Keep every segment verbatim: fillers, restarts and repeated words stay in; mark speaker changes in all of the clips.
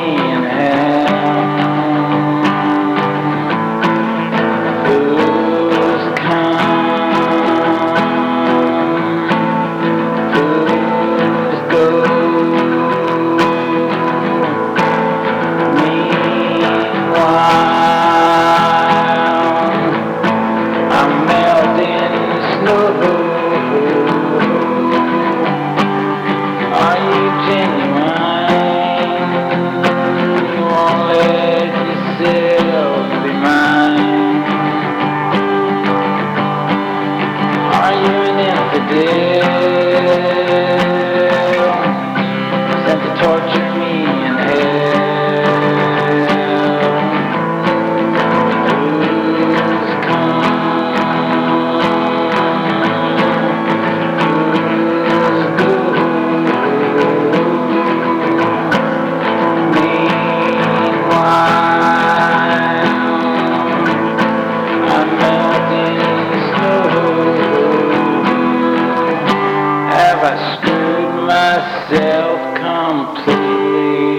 Speaker 1: in hell. Who's come? Who's go? Meanwhile, I'm melting snow. Are you genuine? You won't let yourself be mine. Are you an infidel sent to torture me in hell? Who's come? Who's go? I'm melting snow. Have I screwed myself completely?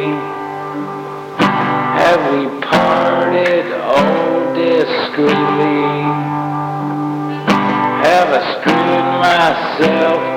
Speaker 1: Have we parted all discreetly? Have I screwed myself